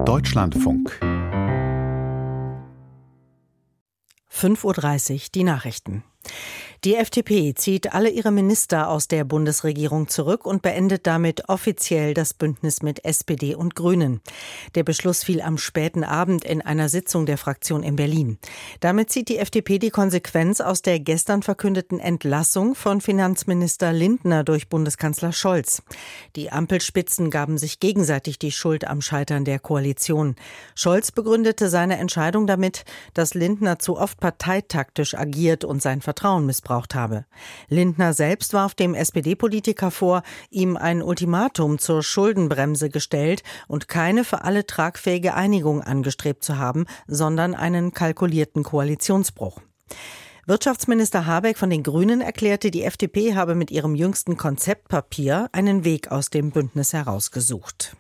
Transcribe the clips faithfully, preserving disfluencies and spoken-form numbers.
Deutschlandfunk. fünf Uhr dreißig, die Nachrichten. Die F D P zieht alle ihre Minister aus der Bundesregierung zurück und beendet damit offiziell das Bündnis mit S P D und Grünen. Der Beschluss fiel am späten Abend in einer Sitzung der Fraktion in Berlin. Damit zieht die F D P die Konsequenz aus der gestern verkündeten Entlassung von Finanzminister Lindner durch Bundeskanzler Scholz. Die Ampelspitzen gaben sich gegenseitig die Schuld am Scheitern der Koalition. Scholz begründete seine Entscheidung damit, dass Lindner zu oft parteitaktisch agiert und sein Vertrauen missbraucht habe. Lindner selbst warf dem S P D-Politiker vor, ihm ein Ultimatum zur Schuldenbremse gestellt und keine für alle tragfähige Einigung angestrebt zu haben, sondern einen kalkulierten Koalitionsbruch. Wirtschaftsminister Habeck von den Grünen erklärte, die F D P habe mit ihrem jüngsten Konzeptpapier einen Weg aus dem Bündnis herausgesucht.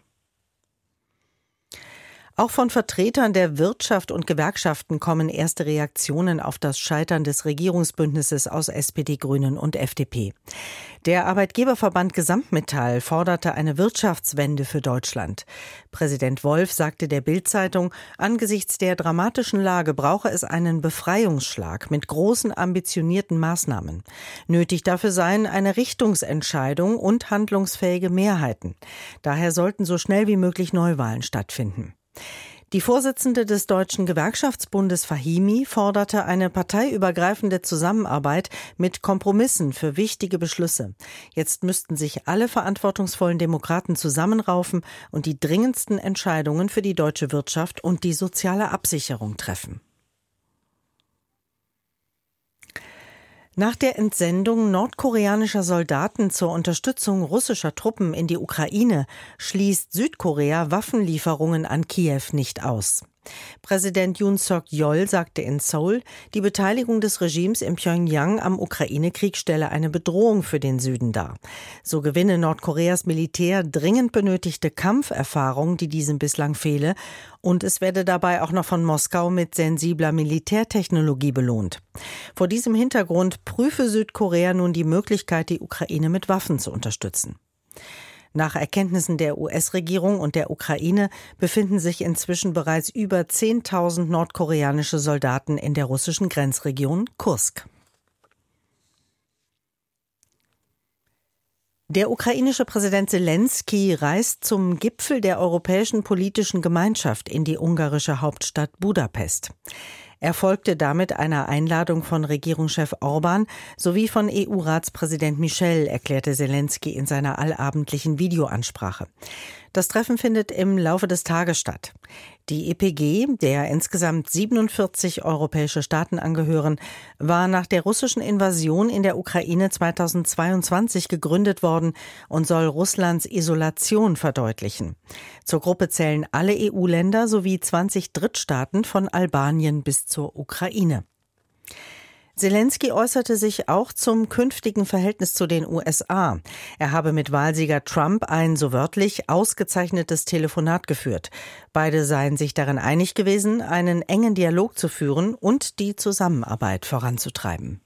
Auch von Vertretern der Wirtschaft und Gewerkschaften kommen erste Reaktionen auf das Scheitern des Regierungsbündnisses aus S P D, Grünen und F D P. Der Arbeitgeberverband Gesamtmetall forderte eine Wirtschaftswende für Deutschland. Präsident Wolf sagte der Bild-Zeitung, angesichts der dramatischen Lage brauche es einen Befreiungsschlag mit großen ambitionierten Maßnahmen. Nötig dafür seien eine Richtungsentscheidung und handlungsfähige Mehrheiten. Daher sollten so schnell wie möglich Neuwahlen stattfinden. Die Vorsitzende des Deutschen Gewerkschaftsbundes Fahimi forderte eine parteiübergreifende Zusammenarbeit mit Kompromissen für wichtige Beschlüsse. Jetzt müssten sich alle verantwortungsvollen Demokraten zusammenraufen und die dringendsten Entscheidungen für die deutsche Wirtschaft und die soziale Absicherung treffen. Nach der Entsendung nordkoreanischer Soldaten zur Unterstützung russischer Truppen in die Ukraine schließt Südkorea Waffenlieferungen an Kiew nicht aus. Präsident Yoon Suk-yeol sagte in Seoul, die Beteiligung des Regimes in Pjöngjang am Ukraine-Krieg stelle eine Bedrohung für den Süden dar. So gewinne Nordkoreas Militär dringend benötigte Kampferfahrung, die diesem bislang fehle, und es werde dabei auch noch von Moskau mit sensibler Militärtechnologie belohnt. Vor diesem Hintergrund prüfe Südkorea nun die Möglichkeit, die Ukraine mit Waffen zu unterstützen. Nach Erkenntnissen der U S-Regierung und der Ukraine befinden sich inzwischen bereits über zehntausend nordkoreanische Soldaten in der russischen Grenzregion Kursk. Der ukrainische Präsident Selenskyj reist zum Gipfel der Europäischen Politischen Gemeinschaft in die ungarische Hauptstadt Budapest. Er folgte damit einer Einladung von Regierungschef Orban sowie von E U-Ratspräsident Michel, erklärte Selenskyj in seiner allabendlichen Videoansprache. Das Treffen findet im Laufe des Tages statt. Die E P G, der insgesamt siebenundvierzig europäische Staaten angehören, war nach der russischen Invasion in der Ukraine zweitausendzweiundzwanzig gegründet worden und soll Russlands Isolation verdeutlichen. Zur Gruppe zählen alle E U-Länder sowie zwanzig Drittstaaten von Albanien bis zur Ukraine. Selenskyj äußerte sich auch zum künftigen Verhältnis zu den U S A. Er habe mit Wahlsieger Trump ein, so wörtlich, ausgezeichnetes Telefonat geführt. Beide seien sich darin einig gewesen, einen engen Dialog zu führen und die Zusammenarbeit voranzutreiben.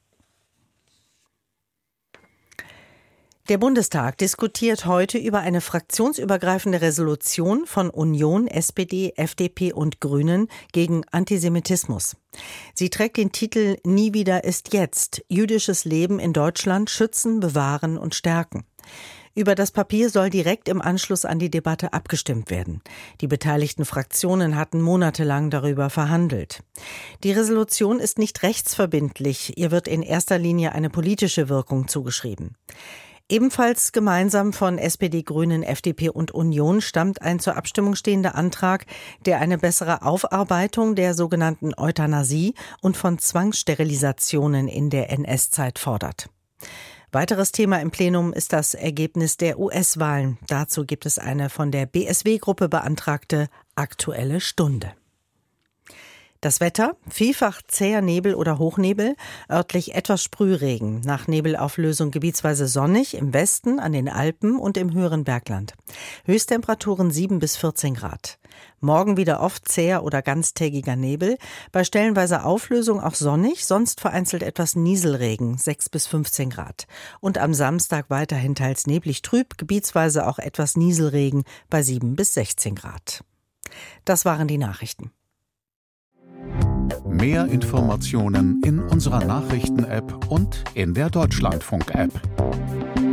Der Bundestag diskutiert heute über eine fraktionsübergreifende Resolution von Union, S P D, F D P und Grünen gegen Antisemitismus. Sie trägt den Titel »Nie wieder ist jetzt. Jüdisches Leben in Deutschland schützen, bewahren und stärken«. Über das Papier soll direkt im Anschluss an die Debatte abgestimmt werden. Die beteiligten Fraktionen hatten monatelang darüber verhandelt. Die Resolution ist nicht rechtsverbindlich. Ihr wird in erster Linie eine politische Wirkung zugeschrieben. Ebenfalls gemeinsam von S P D, Grünen, F D P und Union stammt ein zur Abstimmung stehender Antrag, der eine bessere Aufarbeitung der sogenannten Euthanasie und von Zwangssterilisationen in der N S-Zeit fordert. Weiteres Thema im Plenum ist das Ergebnis der U S-Wahlen. Dazu gibt es eine von der B S W-Gruppe beantragte Aktuelle Stunde. Das Wetter, vielfach zäher Nebel oder Hochnebel, örtlich etwas Sprühregen, nach Nebelauflösung gebietsweise sonnig, im Westen, an den Alpen und im höheren Bergland. Höchsttemperaturen sieben bis vierzehn Grad. Morgen wieder oft zäher oder ganztägiger Nebel, bei stellenweise Auflösung auch sonnig, sonst vereinzelt etwas Nieselregen, sechs bis fünfzehn Grad. Und am Samstag weiterhin teils neblig trüb, gebietsweise auch etwas Nieselregen bei sieben bis sechzehn Grad. Das waren die Nachrichten. Mehr Informationen in unserer Nachrichten-App und in der Deutschlandfunk-App.